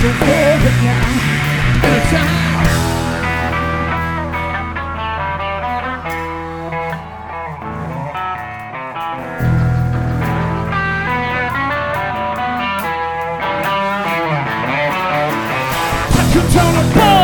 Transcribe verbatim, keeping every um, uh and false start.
Don't forget now. Anytime. Touch it on the ball.